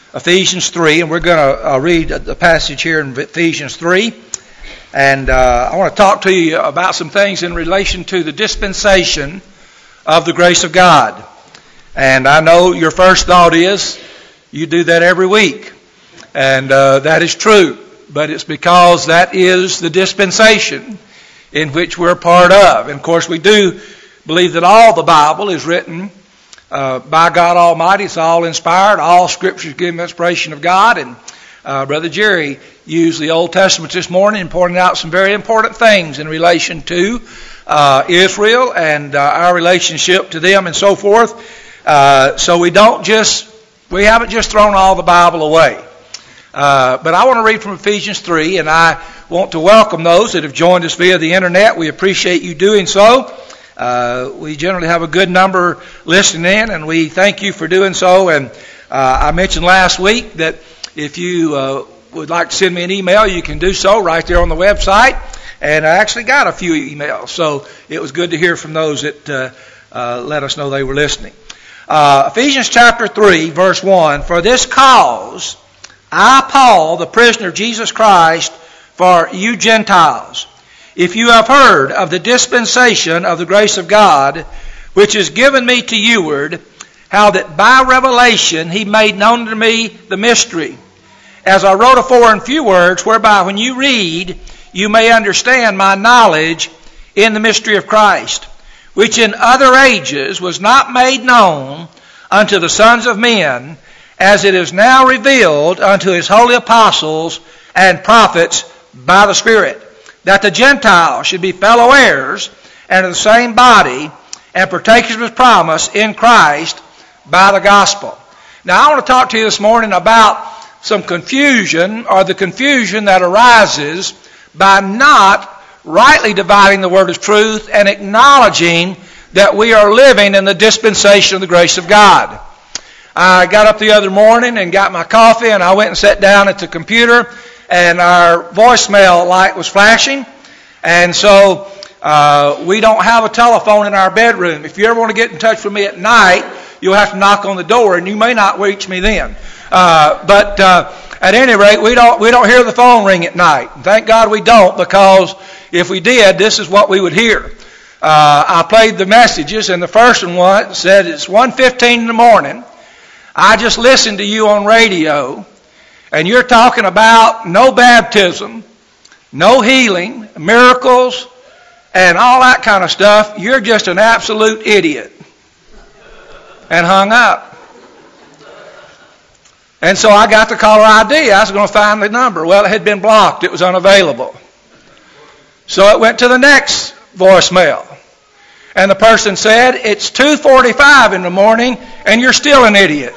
Ephesians 3, and we're going to read the passage here in Ephesians 3. And I want to talk to you about some things in relation to the dispensation of the grace of God. And I know your first thought is you do that every week. And that is true. But it's because that is the dispensation in which we're a part of. And of course we do believe that all the Bible is written by God Almighty. It's all inspired. All Scriptures give inspiration of God. And Brother Jerry used the Old Testament this morning and pointed out some very important things in relation to Israel and our relationship to them and so forth. So we haven't just thrown all the Bible away. But I want to read from Ephesians 3, and I want to welcome those that have joined us via the internet. We appreciate you doing so. We generally have a good number listening in, and we thank you for doing so. And I mentioned last week that if you would like to send me an email, you can do so right there on the website. And I actually got a few emails, so it was good to hear from those that let us know they were listening. Ephesians chapter 3, verse 1, "For this cause I, Paul, the prisoner of Jesus Christ, for you Gentiles, if you have heard of the dispensation of the grace of God, which is given me to youward, how that by revelation he made known to me the mystery, as I wrote afore in few words, whereby when you read, you may understand my knowledge in the mystery of Christ, which in other ages was not made known unto the sons of men, as it is now revealed unto his holy apostles and prophets by the Spirit, that the Gentiles should be fellow heirs and of the same body, and partakers of his promise in Christ by the gospel." Now I want to talk to you this morning about some confusion, or the confusion that arises by not rightly dividing the word of truth and acknowledging that we are living in the dispensation of the grace of God. I got up the other morning and got my coffee, and I went and sat down at the computer, and our voicemail light was flashing. And so we don't have a telephone in our bedroom. If you ever want to get in touch with me at night, you'll have to knock on the door, and you may not reach me then. But at any rate, we don't hear the phone ring at night. And thank God we don't, because if we did, this is what we would hear. I played the messages, and the first one said it's 1:15 in the morning. I just listened to you on radio, and you're talking about no baptism, no healing, miracles, and all that kind of stuff. You're just an absolute idiot. And hung up. And so I got the caller ID. I was going to find the number. Well, it had been blocked. It was unavailable. So it went to the next voicemail. And the person said, it's 2:45 in the morning, and you're still an idiot.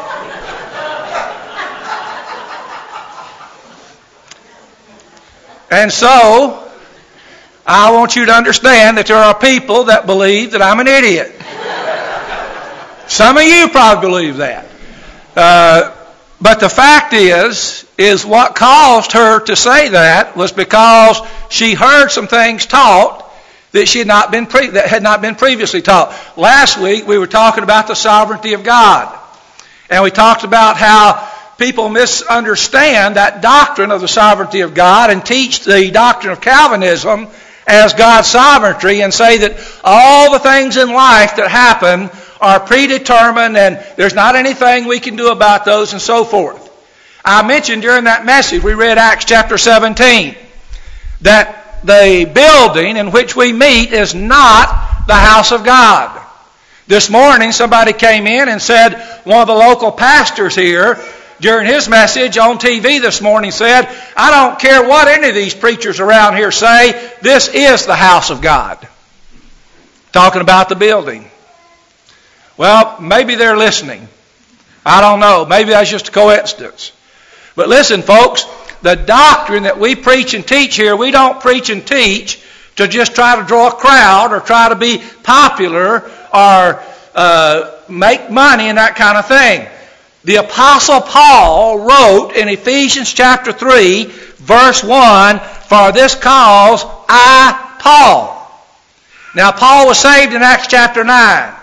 And so, I want you to understand that there are people that believe that I'm an idiot. Some of you probably believe that. But the fact is what caused her to say that was because she heard some things taught that had not been previously taught. Last week we were talking about the sovereignty of God. And we talked about how people misunderstand that doctrine of the sovereignty of God and teach the doctrine of Calvinism as God's sovereignty and say that all the things in life that happen are predetermined and there's not anything we can do about those and so forth. I mentioned during that message, we read Acts chapter 17, that the building in which we meet is not the house of God. This morning somebody came in and said, one of the local pastors here, during his message on TV this morning said, I don't care what any of these preachers around here say, this is the house of God. Talking about the building. Well, maybe they're listening. I don't know. Maybe that's just a coincidence. But listen, folks, the doctrine that we preach and teach here, we don't preach and teach to just try to draw a crowd or try to be popular or make money and that kind of thing. The Apostle Paul wrote in Ephesians chapter 3, verse 1, "For this cause I, Paul." Now, Paul was saved in Acts chapter 9.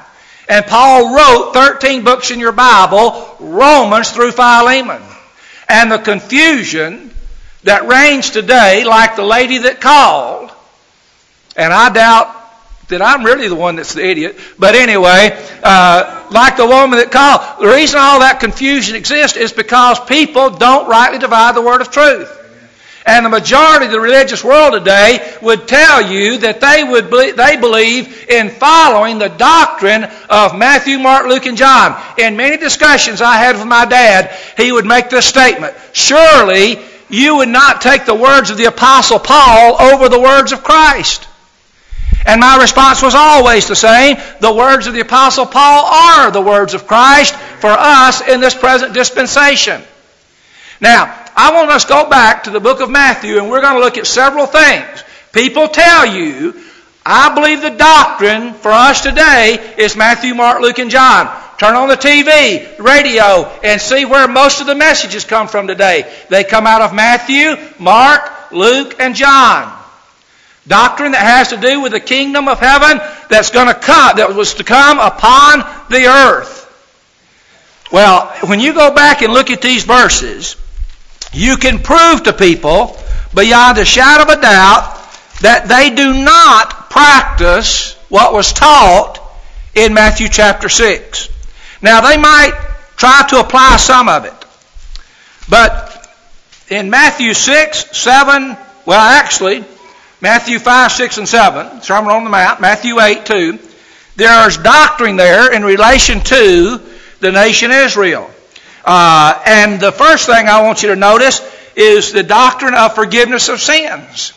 And Paul wrote 13 books in your Bible, Romans through Philemon. And the confusion that reigns today, like the lady that called, and I doubt that I'm really the one that's the idiot, but anyway, like the woman that called, the reason all that confusion exists is because people don't rightly divide the word of truth. And the majority of the religious world today would tell you that they believe in following the doctrine of Matthew, Mark, Luke, and John. In many discussions I had with my dad, he would make this statement: surely you would not take the words of the Apostle Paul over the words of Christ. And my response was always the same: the words of the Apostle Paul are the words of Christ for us in this present dispensation. Now, I want us to go back to the book of Matthew, and we're going to look at several things. People tell you, I believe the doctrine for us today is Matthew, Mark, Luke, and John. Turn on the TV, radio, and see where most of the messages come from today. They come out of Matthew, Mark, Luke, and John. Doctrine that has to do with the kingdom of heaven that's going to come, that was to come upon the earth. Well, when you go back and look at these verses, you can prove to people beyond a shadow of a doubt that they do not practice what was taught in Matthew chapter 6. Now, they might try to apply some of it. But in Matthew 6, 7, well, actually, Matthew 5, 6, and 7, Sermon on the Mount, Matthew 8, 2, there's doctrine there in relation to the nation Israel. And the first thing I want you to notice is the doctrine of forgiveness of sins.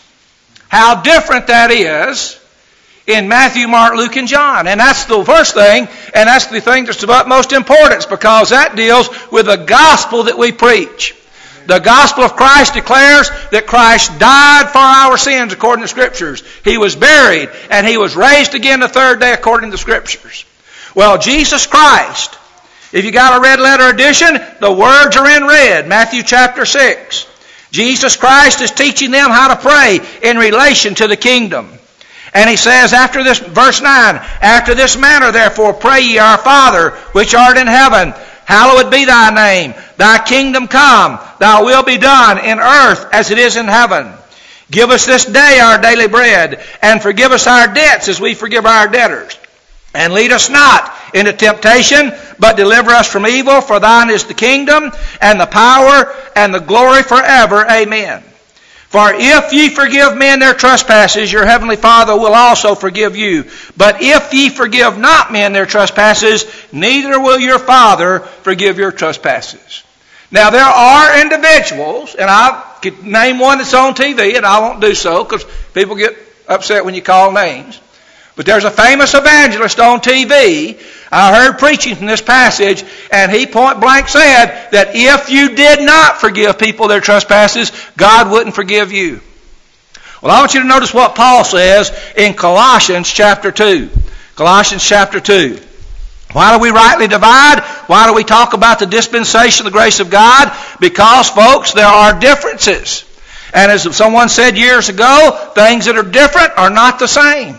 How different that is in Matthew, Mark, Luke, and John. And that's the first thing, and that's the thing that's of utmost importance, because that deals with the gospel that we preach. The gospel of Christ declares that Christ died for our sins according to the Scriptures. He was buried, and He was raised again the third day according to the Scriptures. Well, Jesus Christ, if you got a red letter edition, the words are in red, Matthew chapter 6. Jesus Christ is teaching them how to pray in relation to the kingdom. And He says after this, verse 9, after this manner therefore pray ye, our Father, which art in heaven, hallowed be thy name. Thy kingdom come, thy will be done in earth as it is in heaven. Give us this day our daily bread, and forgive us our debts as we forgive our debtors. And lead us not into temptation, but deliver us from evil. For thine is the kingdom, and the power, and the glory forever. Amen. For if ye forgive men their trespasses, your heavenly Father will also forgive you. But if ye forgive not men their trespasses, neither will your Father forgive your trespasses. Now there are individuals, and I could name one that's on TV, and I won't do so because people get upset when you call names. But there's a famous evangelist on TV. I heard preaching from this passage, and he point blank said that if you did not forgive people their trespasses, God wouldn't forgive you. Well, I want you to notice what Paul says in Colossians chapter 2. Colossians chapter 2. Why do we rightly divide? Why do we talk about the dispensation of the grace of God? Because, folks, there are differences. And as someone said years ago, things that are different are not the same.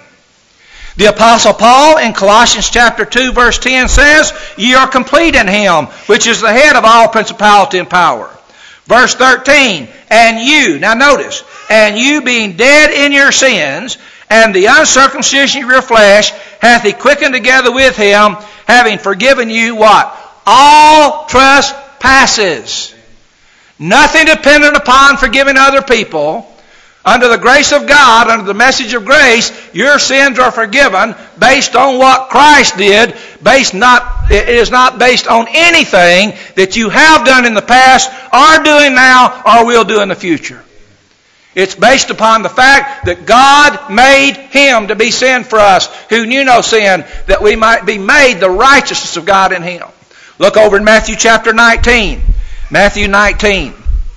The Apostle Paul in Colossians chapter 2 verse 10 says, ye are complete in Him, which is the head of all principality and power. Verse 13, and you, now notice, and you being dead in your sins, and the uncircumcision of your flesh, hath He quickened together with Him, having forgiven you what? All trespasses. Nothing dependent upon forgiving other people. Under the grace of God, under the message of grace, your sins are forgiven based on what Christ did. It is not based on anything that you have done in the past, are doing now, or will do in the future. It's based upon the fact that God made Him to be sin for us, who knew no sin, that we might be made the righteousness of God in Him. Look over in Matthew chapter 19. Matthew 19.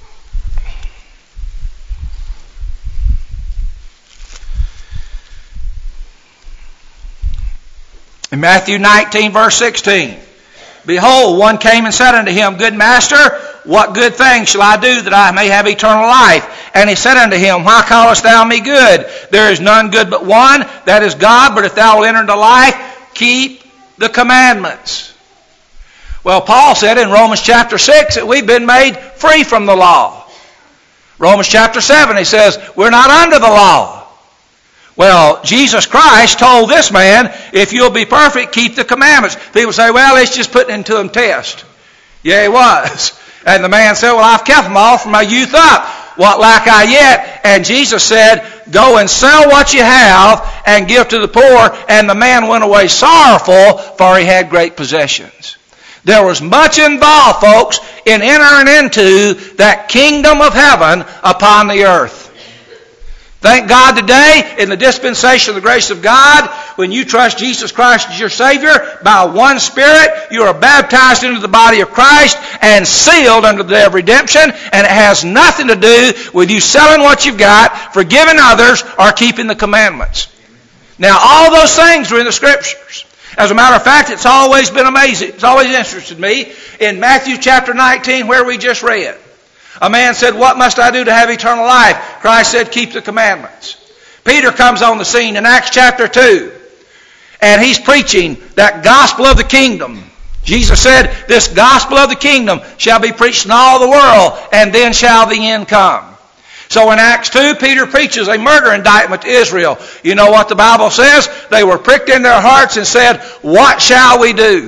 In Matthew 19, verse 16, behold, one came and said unto Him, good Master, what good thing shall I do that I may have eternal life? And He said unto him, why callest thou me good? There is none good but one, that is God. But if thou wilt enter into life, keep the commandments. Well, Paul said in Romans chapter 6 that we've been made free from the law. Romans chapter 7, he says, we're not under the law. Well, Jesus Christ told this man, if you'll be perfect, keep the commandments. People say, well, it's just putting into them test. Yeah, it was. And the man said, well, I've kept them all from my youth up. What lack I yet? And Jesus said, go and sell what you have and give to the poor. And the man went away sorrowful, for he had great possessions. There was much involved, folks, in entering into that kingdom of heaven upon the earth. Thank God today, in the dispensation of the grace of God, when you trust Jesus Christ as your Savior, by one Spirit, you are baptized into the body of Christ and sealed under the day of redemption, and it has nothing to do with you selling what you've got, forgiving others, or keeping the commandments. Now, all those things are in the Scriptures. As a matter of fact, it's always been amazing. It's always interested me. In Matthew chapter 19, where we just read, a man said, what must I do to have eternal life? Christ said, keep the commandments. Peter comes on the scene in Acts chapter 2, and he's preaching that gospel of the kingdom. Jesus said, this gospel of the kingdom shall be preached in all the world, and then shall the end come. So in Acts 2, Peter preaches a murder indictment to Israel. You know what the Bible says? They were pricked in their hearts and said, what shall we do?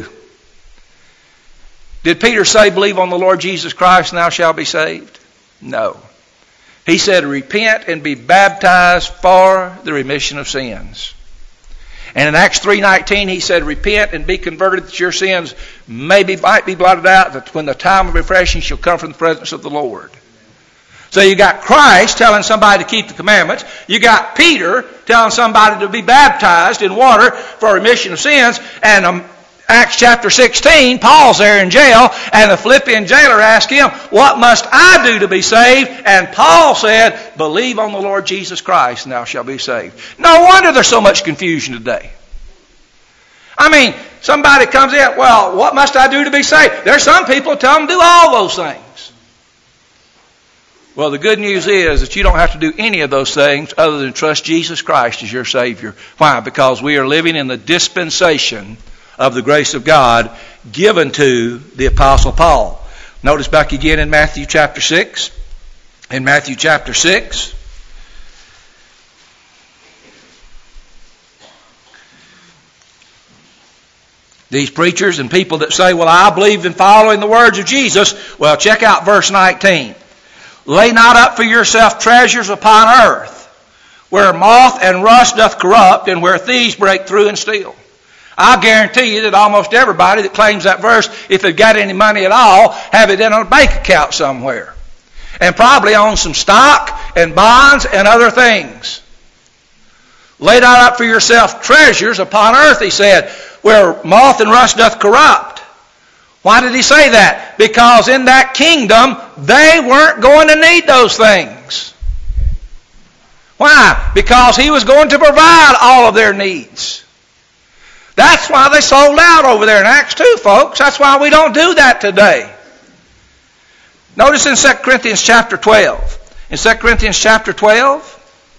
Did Peter say, believe on the Lord Jesus Christ and thou shalt be saved? No. He said, repent and be baptized for the remission of sins. And in Acts 3:19, he said, repent and be converted that your sins might be blotted out, that when the time of refreshing shall come from the presence of the Lord. So you got Christ telling somebody to keep the commandments. You got Peter telling somebody to be baptized in water for remission of sins. And Acts chapter 16, Paul's there in jail, and the Philippian jailer asked him, what must I do to be saved? And Paul said, believe on the Lord Jesus Christ, and thou shalt be saved. No wonder there's so much confusion today. I mean, somebody comes in, well, what must I do to be saved? There's some people who tell them to do all those things. Well, the good news is that you don't have to do any of those things other than trust Jesus Christ as your Savior. Why? Because we are living in the dispensation of the grace of God given to the Apostle Paul. Notice back again in Matthew chapter 6. In Matthew chapter 6, these preachers and people that say, well, I believe in following the words of Jesus. Well, check out verse 19. Lay not up for yourself treasures upon earth, where moth and rust doth corrupt, and where thieves break through and steal. I'll guarantee you that almost everybody that claims that verse, if they've got any money at all, have it in a bank account somewhere. And probably own some stock and bonds and other things. Lay not up for yourself treasures upon earth, he said, where moth and rust doth corrupt. Why did he say that? Because in that kingdom, they weren't going to need those things. Why? Because he was going to provide all of their needs. That's why they sold out over there in Acts 2, folks. That's why we don't do that today. Notice in 2 Corinthians chapter 12. In 2 Corinthians chapter 12,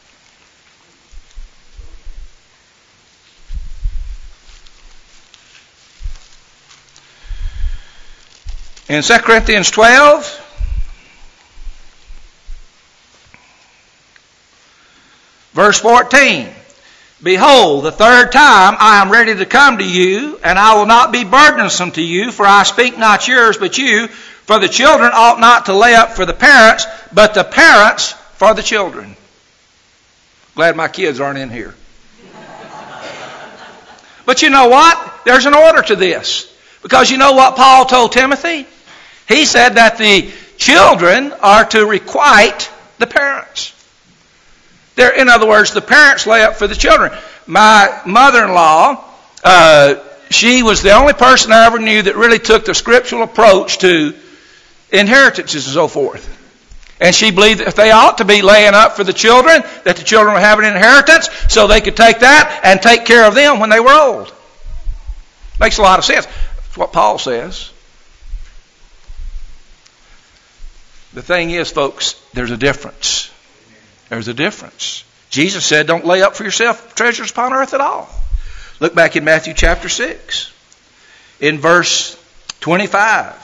in 2 Corinthians 12, verse 14. Behold, the third time I am ready to come to you, and I will not be burdensome to you, for I speak not yours, but you. For the children ought not to lay up for the parents, but the parents for the children. Glad my kids aren't in here. But you know what? There's an order to this. Because you know what Paul told Timothy? He said that the children are to requite the parents. In other words, the parents lay up for the children. My mother-in-law, she was the only person I ever knew that really took the scriptural approach to inheritances and so forth. And she believed that they ought to be laying up for the children, that the children would have an inheritance, so they could take that and take care of them when they were old. Makes a lot of sense. That's what Paul says. The thing is, folks, there's a difference. There's a difference. Jesus said, don't lay up for yourself treasures upon earth at all. Look back in Matthew chapter 6. in verse 25.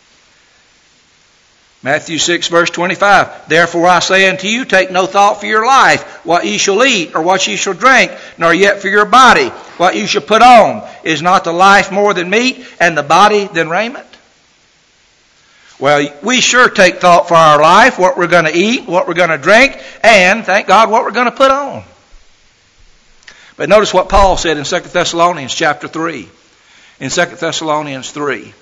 Matthew 6, verse 25. Therefore I say unto you, take no thought for your life, what ye shall eat, or what ye shall drink, nor yet for your body, what ye shall put on. Is not the life more than meat, and the body than raiment? Well, we sure take thought for our life, what we're going to eat, what we're going to drink, and, thank God, what we're going to put on. But notice what Paul said in 2 Thessalonians chapter 3. In 2 Thessalonians 3.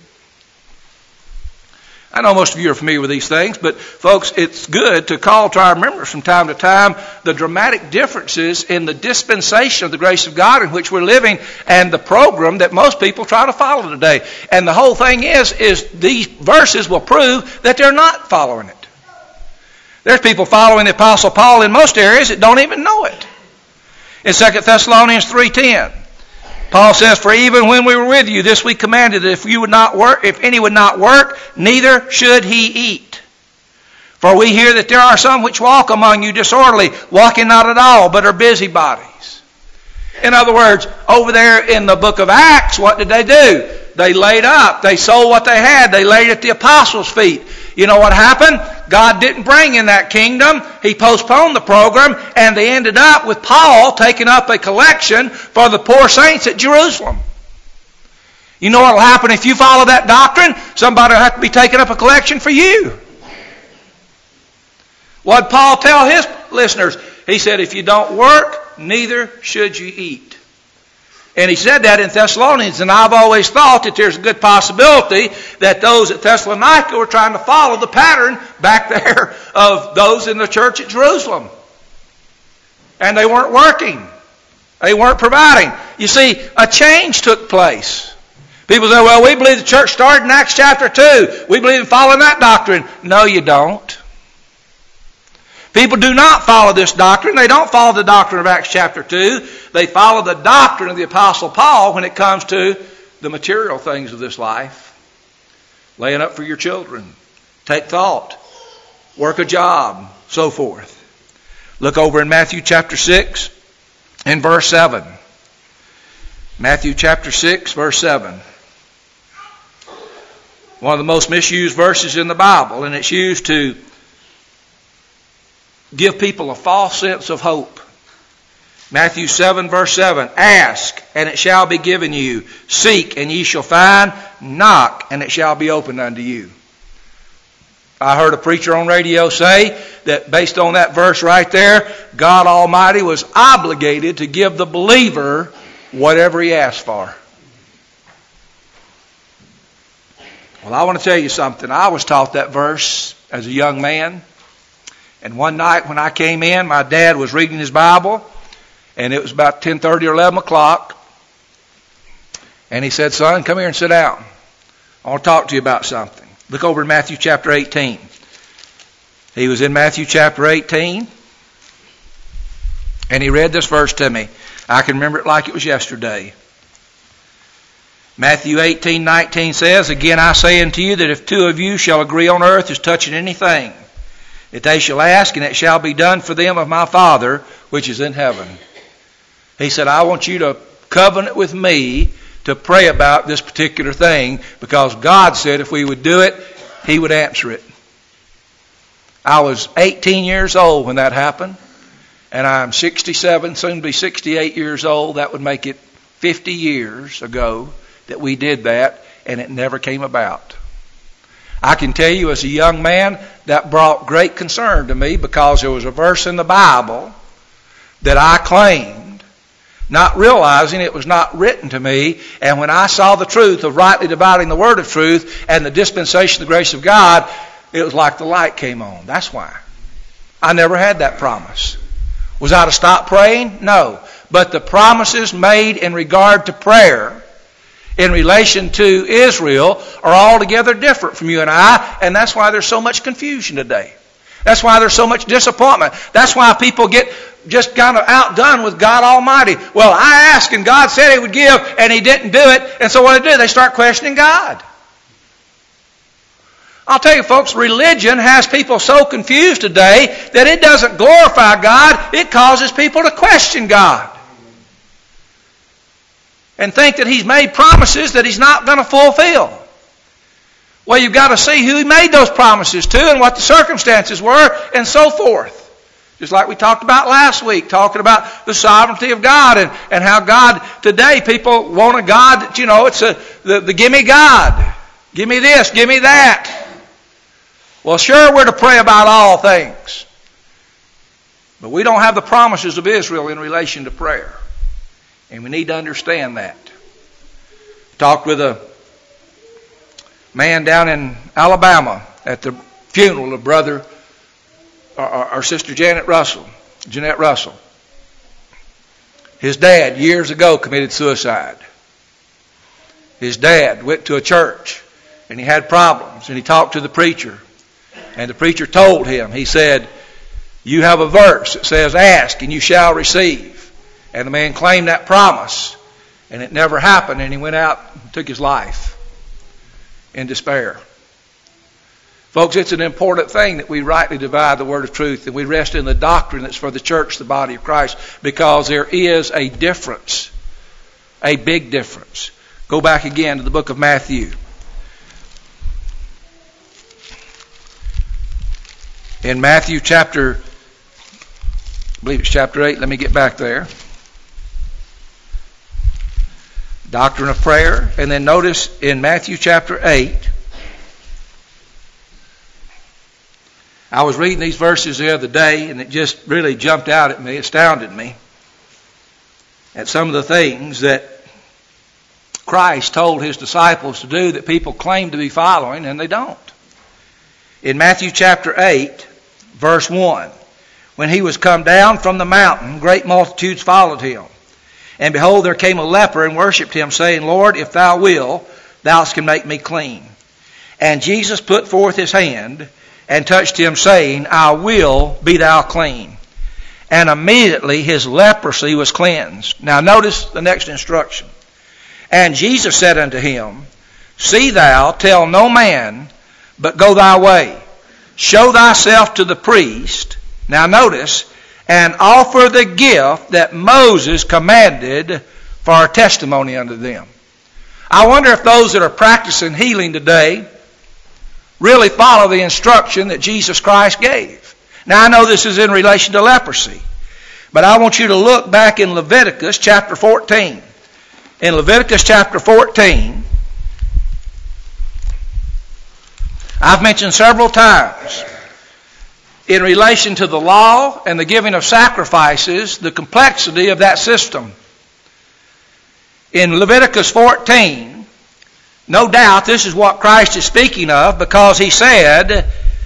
I know most of you are familiar with these things, but folks, it's good to call to our remembrance from time to time the dramatic differences in the dispensation of the grace of God in which we're living and the program that most people try to follow today. And the whole thing is these verses will prove that they're not following it. There's people following the Apostle Paul in most areas that don't even know it. In 2 Thessalonians 3:10, Paul says, for even when we were with you, this we commanded, that if any would not work, neither should he eat. For we hear that there are some which walk among you disorderly, walking not at all, but are busybodies. In other words, over there in the book of Acts, what did they do? They laid up. They sold what they had. They laid at the apostles' feet. You know what happened? God didn't bring in that kingdom. He postponed the program, and they ended up with Paul taking up a collection for the poor saints at Jerusalem. You know what will happen if you follow that doctrine? Somebody will have to be taking up a collection for you. What did Paul tell his listeners? He said, if you don't work, neither should you eat. And he said that in Thessalonians, and I've always thought that there's a good possibility that those at Thessalonica were trying to follow the pattern back there of those in the church at Jerusalem. And they weren't working. They weren't providing. You see, a change took place. People say, well, we believe the church started in Acts chapter 2. We believe in following that doctrine. No, you don't. People do not follow this doctrine. They don't follow the doctrine of Acts chapter 2. They follow the doctrine of the Apostle Paul when it comes to the material things of this life. Laying up for your children. Take thought. Work a job. So forth. Look over in Matthew chapter 6 and verse 7. Matthew chapter 6, verse 7. One of the most misused verses in the Bible, and it's used to give people a false sense of hope. Matthew 7, verse 7. Ask, and it shall be given you. Seek, and ye shall find. Knock, and it shall be opened unto you. I heard a preacher on radio say that based on that verse right there, God Almighty was obligated to give the believer whatever he asked for. Well, I want to tell you something. I was taught that verse as a young man. And one night when I came in, my dad was reading his Bible, and it was about 10:30 or 11 o'clock. And he said, son, come here and sit down. I want to talk to you about something. Look over in Matthew chapter 18. He was in Matthew chapter 18, and he read this verse to me. I can remember it like it was yesterday. Matthew 18:19 says, again I say unto you that if two of you shall agree on earth as touching anything, that they shall ask, and it shall be done for them of my Father which is in heaven. He said, I want you to covenant with me to pray about this particular thing, because God said if we would do it, He would answer it. I was 18 years old when that happened, and I'm 67, soon to be 68 years old. That would make it 50 years ago that we did that, and it never came about. I can tell you as a young man, that brought great concern to me, because there was a verse in the Bible that I claimed, not realizing it was not written to me. And when I saw the truth of rightly dividing the word of truth and the dispensation of the grace of God, it was like the light came on. That's why. I never had that promise. Was I to stop praying? No. But the promises made in regard to prayer in relation to Israel are altogether different from you and I, and that's why there's so much confusion today. That's why there's so much disappointment. That's why people get just kind of outdone with God Almighty. Well, I asked and God said He would give, and He didn't do it, and so what do? They start questioning God. I'll tell you folks, religion has people so confused today that it doesn't glorify God, it causes people to question God. and think that He's made promises that He's not going to fulfill. Well, you've got to see who He made those promises to and what the circumstances were and so forth. Just like we talked about last week, talking about the sovereignty of God and how God, today people want a God that, it's the gimme God. Give me this, give me that. Well, sure, we're to pray about all things. But we don't have the promises of Israel in relation to prayer. And we need to understand that. Talked with a man down in Alabama at the funeral of brother or sister Jeanette Russell. His dad, years ago, committed suicide. His dad went to a church and he had problems, and he talked to the preacher. And the preacher told him, he said, you have a verse that says, ask and you shall receive. And the man claimed that promise, and it never happened, and he went out and took his life in despair. Folks, it's an important thing that we rightly divide the word of truth and we rest in the doctrine that's for the church, the body of Christ, because there is a difference, a big difference. Go back again to the book of Matthew. In Matthew chapter, I believe it's chapter 8, let me get back there. Doctrine of prayer. And then notice in Matthew chapter 8, I was reading these verses the other day and it just really jumped out at me, astounded me, at some of the things that Christ told His disciples to do that people claim to be following and they don't. In Matthew chapter 8, verse 1, when He was come down from the mountain, great multitudes followed Him. And behold, there came a leper and worshipped Him, saying, Lord, if Thou will, Thou can make me clean. And Jesus put forth His hand and touched him, saying, I will be thou clean. And immediately his leprosy was cleansed. Now notice the next instruction. And Jesus said unto him, see thou, tell no man, but go thy way. Show thyself to the priest. Now notice, and offer the gift that Moses commanded for a testimony unto them. I wonder if those that are practicing healing today really follow the instruction that Jesus Christ gave. Now I know this is in relation to leprosy, but I want you to look back in Leviticus chapter 14. In Leviticus chapter 14, I've mentioned several times in relation to the law and the giving of sacrifices, the complexity of that system. In Leviticus 14, no doubt this is what Christ is speaking of, because He said,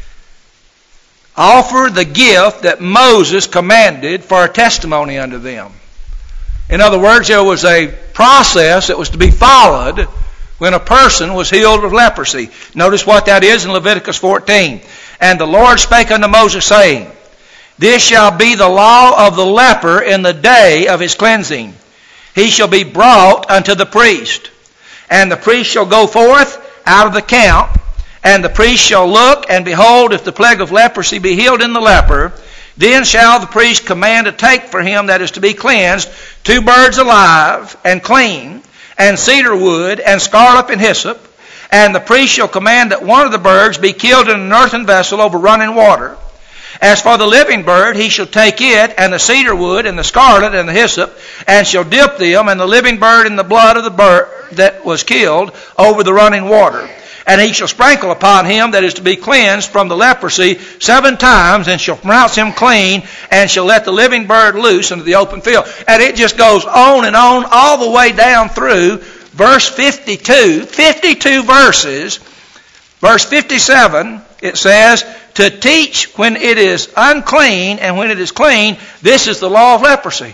offer the gift that Moses commanded for a testimony unto them. In other words, there was a process that was to be followed when a person was healed of leprosy. Notice what that is in Leviticus 14. And the Lord spake unto Moses, saying, this shall be the law of the leper in the day of his cleansing. He shall be brought unto the priest. And the priest shall go forth out of the camp, and the priest shall look, and behold, if the plague of leprosy be healed in the leper, then shall the priest command to take for him that is to be cleansed 2 birds alive and clean, and cedar wood, and scarlet and hyssop. And the priest shall command that one of the birds be killed in an earthen vessel over running water. As for the living bird, he shall take it, and the cedar wood, and the scarlet, and the hyssop, and shall dip them, and the living bird, in the blood of the bird that was killed over the running water. And he shall sprinkle upon him that is to be cleansed from the leprosy 7 times, and shall pronounce him clean, and shall let the living bird loose into the open field. And it just goes on and on, all the way down through verse 52. 52 verses. Verse 57, it says, to teach when it is unclean and when it is clean, this is the law of leprosy.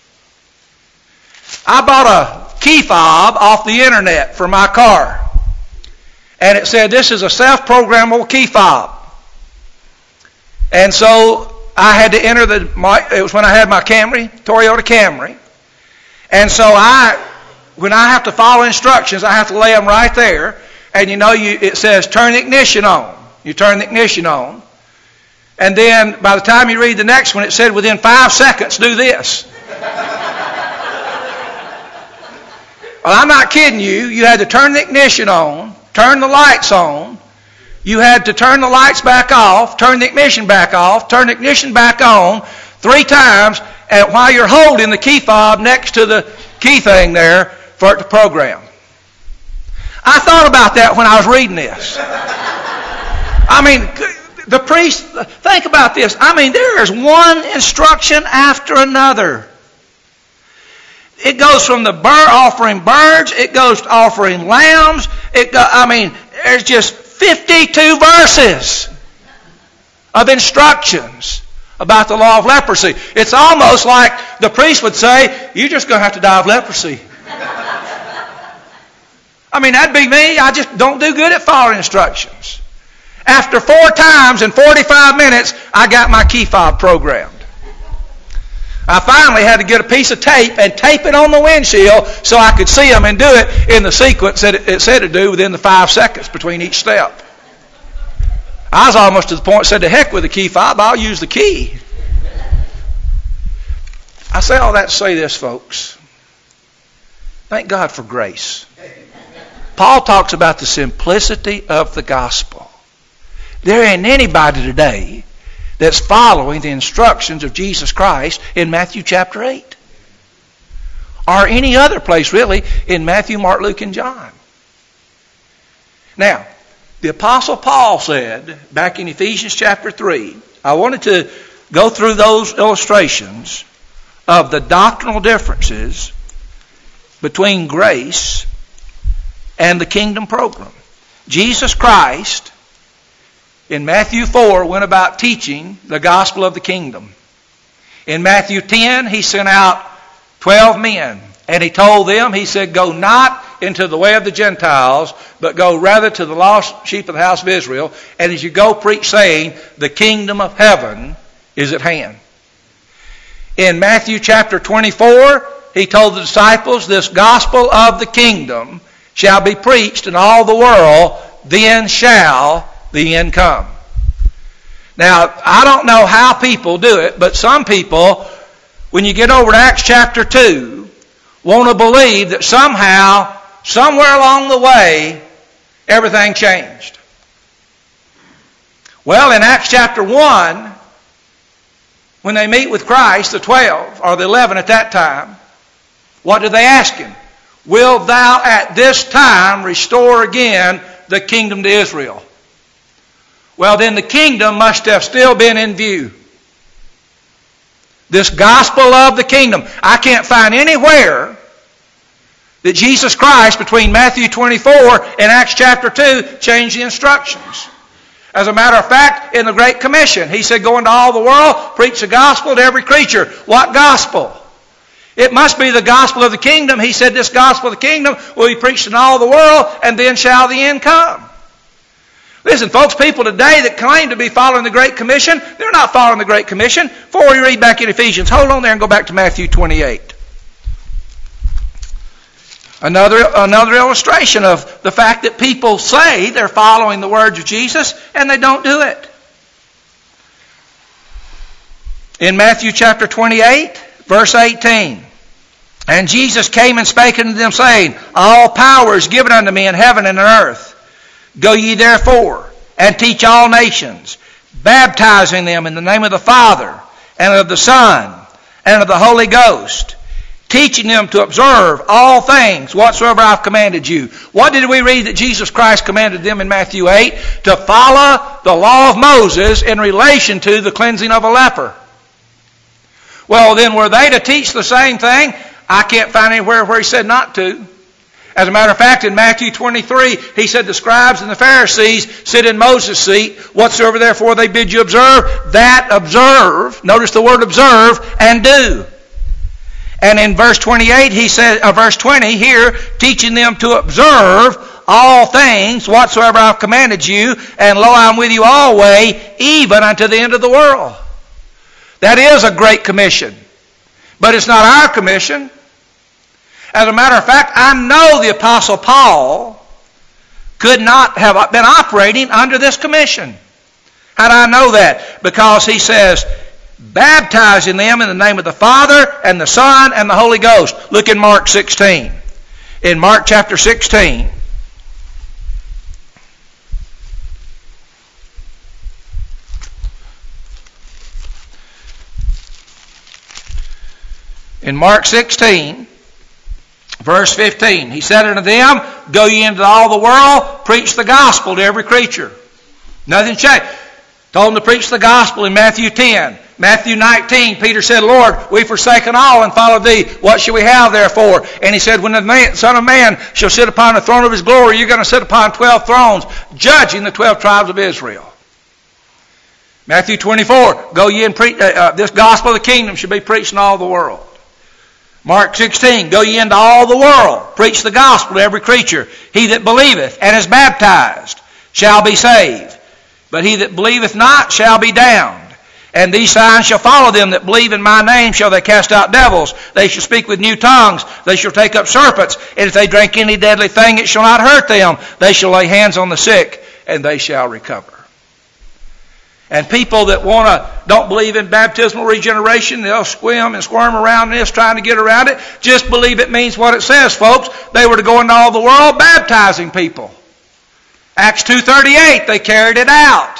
I bought a key fob off the internet for my car. And it said this is a self-programmable key fob. And so I had to enter it was when I had my Camry, Toyota Camry. And so when I have to follow instructions, I have to lay them right there. And it says turn the ignition on. You turn the ignition on. And then by the time you read the next one, it said within 5 seconds do this. Well, I'm not kidding you. You had to turn the ignition on, turn the lights on. You had to turn the lights back off, turn the ignition back off, turn the ignition back on 3 times, and while you're holding the key fob next to the key thing there for it to program. I thought about that when I was reading this. I mean, the priest, think about this. I mean, there is one instruction after another. It goes from the offering birds, it goes to offering lambs. There's just 52 verses of instructions about the law of leprosy. It's almost like the priest would say, you're just going to have to die of leprosy. I mean, that'd be me. I just don't do good at following instructions. After 4 times in 45 minutes, I got my key fob programmed. I finally had to get a piece of tape and tape it on the windshield so I could see them and do it in the sequence that it said to do within the 5 seconds between each step. I was almost to the point said, to heck with the key fob, I'll use the key. I say all that to say this, folks. Thank God for grace. Paul talks about the simplicity of the gospel. There ain't anybody today that's following the instructions of Jesus Christ in Matthew chapter 8. Or any other place really in Matthew, Mark, Luke, and John. Now, the Apostle Paul said back in Ephesians chapter 3, I wanted to go through those illustrations of the doctrinal differences between grace and the kingdom program. Jesus Christ in Matthew 4 went about teaching the gospel of the kingdom. In Matthew 10, he sent out 12 men. And he told them, he said, go not into the way of the Gentiles, but go rather to the lost sheep of the house of Israel. And as you go, preach saying, the kingdom of heaven is at hand. In Matthew chapter 24, he told the disciples, this gospel of the kingdom shall be preached in all the world, then shall the end come. Now, I don't know how people do it, but some people, when you get over to Acts chapter 2, want to believe that somehow, somewhere along the way, everything changed. Well, in Acts chapter 1, when they meet with Christ, the 12, or the 11 at that time, what do they ask him? Wilt thou at this time restore again the kingdom to Israel? Well, then the kingdom must have still been in view. This gospel of the kingdom. I can't find anywhere that Jesus Christ, between Matthew 24 and Acts chapter 2, changed the instructions. As a matter of fact, in the Great Commission, he said, go into all the world, preach the gospel to every creature. What gospel? It must be the gospel of the kingdom. He said, this gospel of the kingdom will be preached in all the world, and then shall the end come. Listen, folks, people today that claim to be following the Great Commission, they're not following the Great Commission. Before we read back in Ephesians, hold on there and go back to Matthew 28. Another illustration of the fact that people say they're following the words of Jesus and they don't do it. In Matthew chapter 28, verse 18, and Jesus came and spake unto them, saying, all power is given unto me in heaven and on earth. Go ye therefore, and teach all nations, baptizing them in the name of the Father, and of the Son, and of the Holy Ghost, teaching them to observe all things whatsoever I've commanded you. What did we read that Jesus Christ commanded them in Matthew 8? To follow the law of Moses in relation to the cleansing of a leper. Well, then were they to teach the same thing? I can't find anywhere where he said not to. As a matter of fact, in Matthew 23, he said the scribes and the Pharisees sit in Moses' seat. Whatsoever therefore they bid you observe, that observe. Notice the word observe, and do. And in verse 28, he said, verse 20 here, teaching them to observe all things whatsoever I've commanded you, and lo, I'm with you always, even unto the end of the world. That is a great commission. But it's not our commission. As a matter of fact, I know the Apostle Paul could not have been operating under this commission. How do I know that? Because he says, baptizing them in the name of the Father and the Son and the Holy Ghost. Look in Mark 16. in Mark chapter 16. In Mark 16, verse 15, he said unto them, Go ye into all the world, preach the gospel to every creature. Nothing changed. Told them to preach the gospel in Matthew 10. Matthew 19, Peter said, Lord, we've forsaken all and followed thee. What shall we have therefore? And he said, when the Son of Man shall sit upon the throne of his glory, you're going to sit upon 12 thrones, judging the 12 tribes of Israel. Matthew 24, go ye and preach, this gospel of the kingdom should be preached in all the world. Mark 16, go ye into all the world, preach the gospel to every creature. He that believeth and is baptized shall be saved, but he that believeth not shall be damned. And these signs shall follow them that believe in my name. Shall they cast out devils? They shall speak with new tongues. They shall take up serpents. And if they drink any deadly thing, it shall not hurt them. They shall lay hands on the sick, and they shall recover. And people that don't believe in baptismal regeneration, they'll swim and squirm around this trying to get around it. Just believe it means what it says, folks. They were to go into all the world baptizing people. Acts 2:38, they carried it out.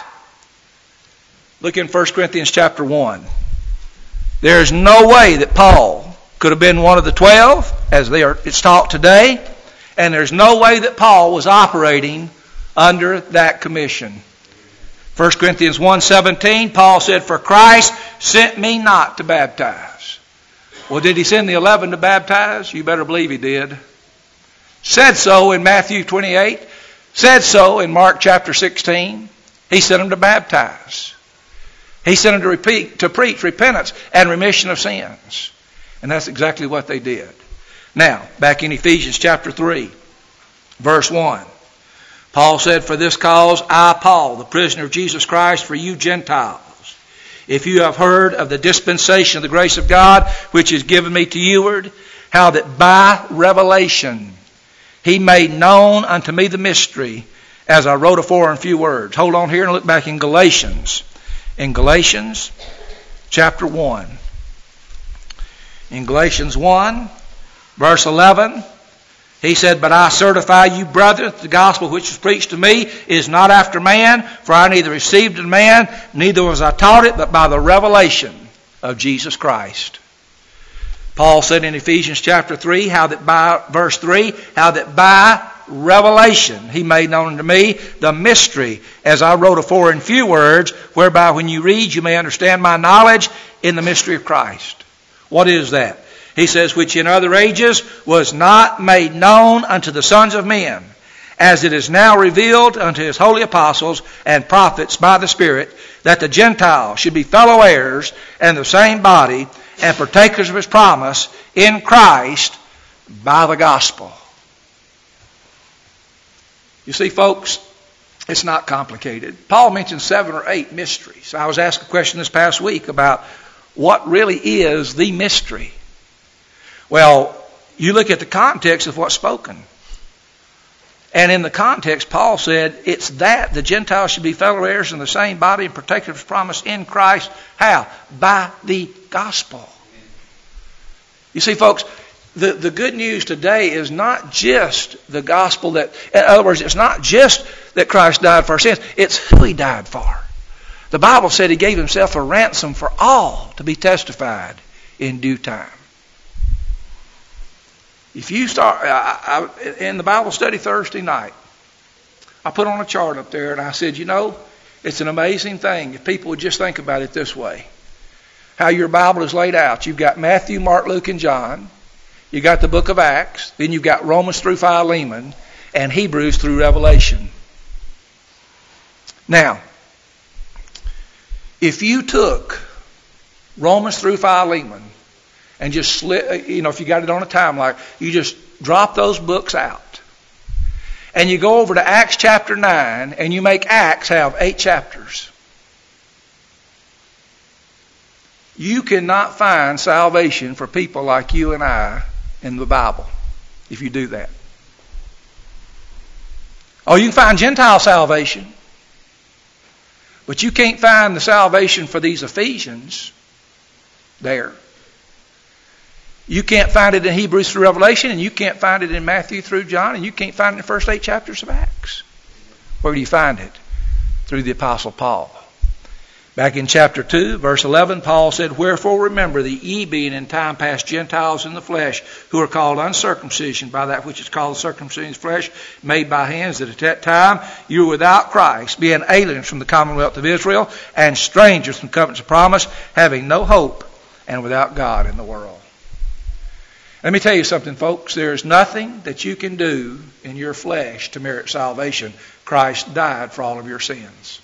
Look in 1 Corinthians chapter 1. There is no way that Paul could have been one of the 12, as it's taught today, and there's no way that Paul was operating under that commission. 1 Corinthians 1:17, Paul said, For Christ sent me not to baptize. Well, did he send the 11 to baptize? You better believe he did. Said so in Matthew 28. Said so in Mark chapter 16. He sent them to baptize. He sent them to preach repentance and remission of sins. And that's exactly what they did. Now, back in Ephesians chapter 3, verse 1. Paul said, For this cause I, Paul, the prisoner of Jesus Christ, for you Gentiles, if you have heard of the dispensation of the grace of God, which is given me to youward, how that by revelation he made known unto me the mystery, as I wrote afore in few words. Hold on here and look back in Galatians. In Galatians chapter 1. In Galatians 1, verse 11, he said, But I certify you, brethren, the gospel which was preached to me is not after man, for I neither received it of man, neither was I taught it, but by the revelation of Jesus Christ. Paul said in Ephesians chapter 3, verse 3, how that by revelation he made known unto me the mystery, as I wrote afore in few words, whereby when you read you may understand my knowledge in the mystery of Christ. What is that? He says, which in other ages was not made known unto the sons of men, as it is now revealed unto his holy apostles and prophets by the Spirit, that the Gentiles should be fellow heirs and the same body, and partakers of his promise in Christ by the gospel. You see, folks, it's not complicated. Paul mentioned 7 or 8 mysteries. I was asked a question this past week about what really is the mystery. Well, you look at the context of what's spoken. And in the context, Paul said, it's that the Gentiles should be fellow heirs in the same body and partakers of his promise in Christ. How? By the gospel. You see, folks, the good news today is not just the gospel that, in other words, it's not just that Christ died for our sins, it's who he died for. The Bible said he gave himself a ransom for all to be testified in due time. If you start, in the Bible study Thursday night, I put on a chart up there and I said, it's an amazing thing if people would just think about it this way. How your Bible is laid out. You've got Matthew, Mark, Luke, and John. You've got the book of Acts. Then you've got Romans through Philemon and Hebrews through Revelation. Now, if you took Romans through Philemon and just if you got it on a timeline, you just drop those books out. And you go over to Acts chapter 9 and you make Acts have 8 chapters. You cannot find salvation for people like you and I in the Bible if you do that. Oh, you can find Gentile salvation. But you can't find the salvation for these Ephesians there. You can't find it in Hebrews through Revelation, and you can't find it in Matthew through John, and you can't find it in the first 8 chapters of Acts. Where do you find it? Through the Apostle Paul. Back in chapter 2, verse 11, Paul said, "Wherefore remember that ye being in time past Gentiles in the flesh, who are called uncircumcision by that which is called circumcision of the flesh, made by hands, that at that time you were without Christ, being aliens from the commonwealth of Israel, and strangers from covenants of promise, having no hope, and without God in the world." Let me tell you something, folks. There is nothing that you can do in your flesh to merit salvation. Christ died for all of your sins.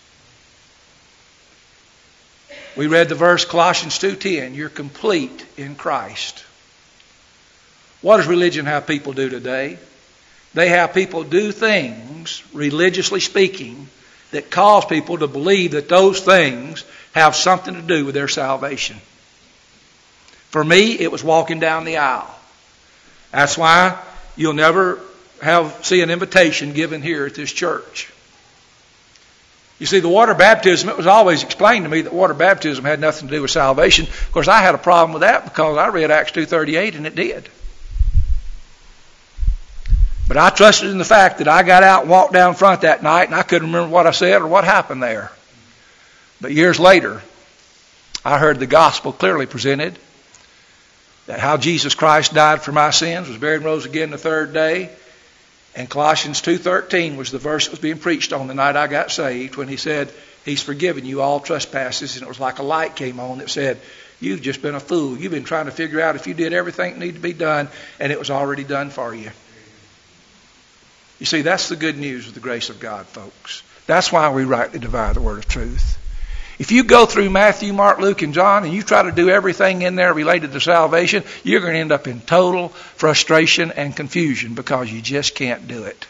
We read the verse Colossians 2:10, you're complete in Christ. What does religion have people do today? They have people do things, religiously speaking, that cause people to believe that those things have something to do with their salvation. For me, it was walking down the aisle. That's why you'll never see an invitation given here at this church. You see, the water baptism, it was always explained to me that water baptism had nothing to do with salvation. Of course, I had a problem with that because I read Acts 2:38 and it did. But I trusted in the fact that I got out and walked down front that night and I couldn't remember what I said or what happened there. But years later, I heard the gospel clearly presented, that how Jesus Christ died for my sins, was buried and rose again the third day. And Colossians 2:13 was the verse that was being preached on the night I got saved, when he said, He's forgiven you all trespasses. And it was like a light came on that said, you've just been a fool. You've been trying to figure out if you did everything that needed to be done, and it was already done for you. You see, that's the good news of the grace of God, folks. That's why we rightly divide the word of truth. If you go through Matthew, Mark, Luke, and John, and you try to do everything in there related to salvation, you're going to end up in total frustration and confusion because you just can't do it.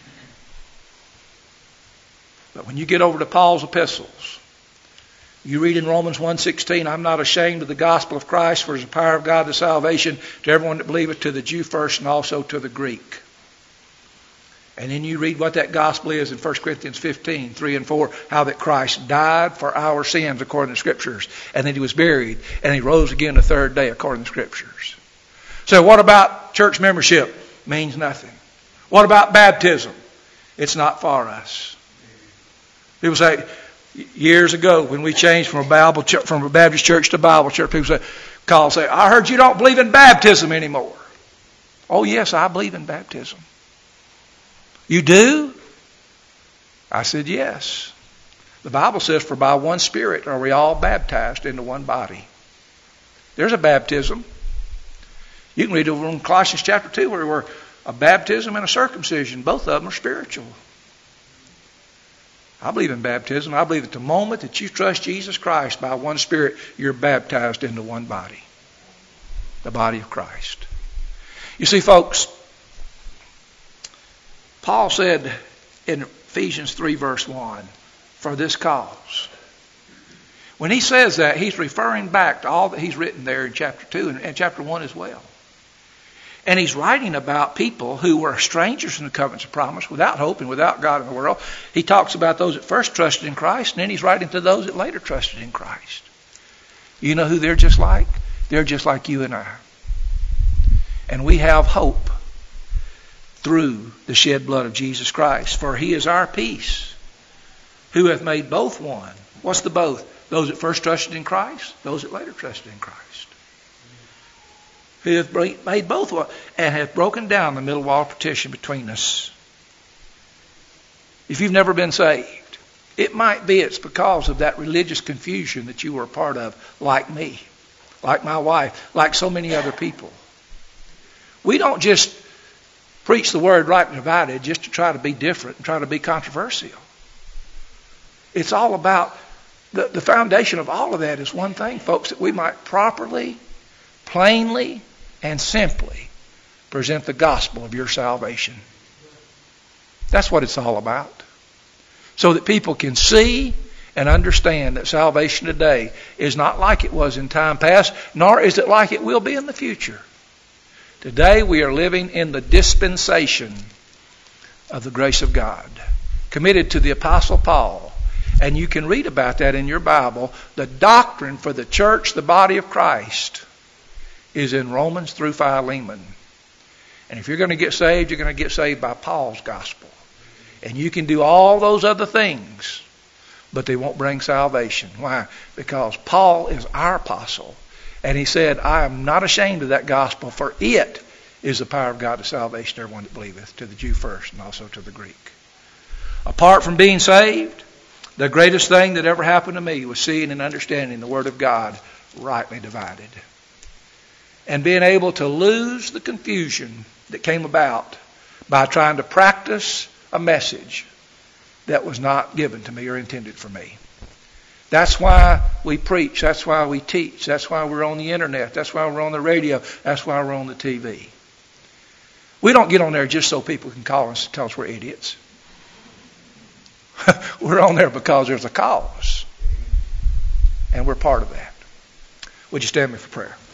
But when you get over to Paul's epistles, you read in Romans 1:16, I'm not ashamed of the gospel of Christ, for it is the power of God to salvation to everyone that believeth, to the Jew first and also to the Greek. And then you read what that gospel is in 1 Corinthians 15:3 and 4, how that Christ died for our sins according to the Scriptures, and that He was buried, and He rose again the third day according to the Scriptures. So what about church membership? Means nothing. What about baptism? It's not for us. People say, years ago when we changed from a Baptist church to Bible church, people say, I heard you don't believe in baptism anymore. Oh yes, I believe in baptism. You do? I said, yes. The Bible says, for by one Spirit are we all baptized into one body. There's a baptism. You can read over in Colossians chapter 2 where we're a baptism and a circumcision. Both of them are spiritual. I believe in baptism. I believe that the moment that you trust Jesus Christ by one Spirit, you're baptized into one body. The body of Christ. You see, folks, Paul said in Ephesians 3 verse 1, for this cause. When he says that, he's referring back to all that he's written there in chapter 2 and chapter 1 as well. And he's writing about people who were strangers in the covenants of promise, without hope and without God in the world. He talks about those that first trusted in Christ, and then he's writing to those that later trusted in Christ. You know who they're just like? They're just like you and I. And we have hope through the shed blood of Jesus Christ. For He is our peace, who hath made both one. What's the both? Those that first trusted in Christ, those that later trusted in Christ. Who hath made both one, and hath broken down the middle wall of partition between us. If you've never been saved, it might be it's because of that religious confusion that you were a part of, like me, like my wife, like so many other people. We don't just preach the word right and divided just to try to be different and try to be controversial. It's all about, the foundation of all of that is one thing, folks, that we might properly, plainly, and simply present the gospel of your salvation. That's what it's all about. So that people can see and understand that salvation today is not like it was in time past, nor is it like it will be in the future. Today we are living in the dispensation of the grace of God, committed to the Apostle Paul. And you can read about that in your Bible. The doctrine for the church, the body of Christ, is in Romans through Philemon. And if you're going to get saved, you're going to get saved by Paul's gospel. And you can do all those other things, but they won't bring salvation. Why? Because Paul is our apostle. And he said, I am not ashamed of that gospel, for it is the power of God to salvation to everyone that believeth, to the Jew first and also to the Greek. Apart from being saved, the greatest thing that ever happened to me was seeing and understanding the Word of God rightly divided. And being able to lose the confusion that came about by trying to practice a message that was not given to me or intended for me. That's why we preach. That's why we teach. That's why we're on the internet. That's why we're on the radio. That's why we're on the TV. We don't get on there just so people can call us and tell us we're idiots. We're on there because there's a cause. And we're part of that. Would you stand me for prayer?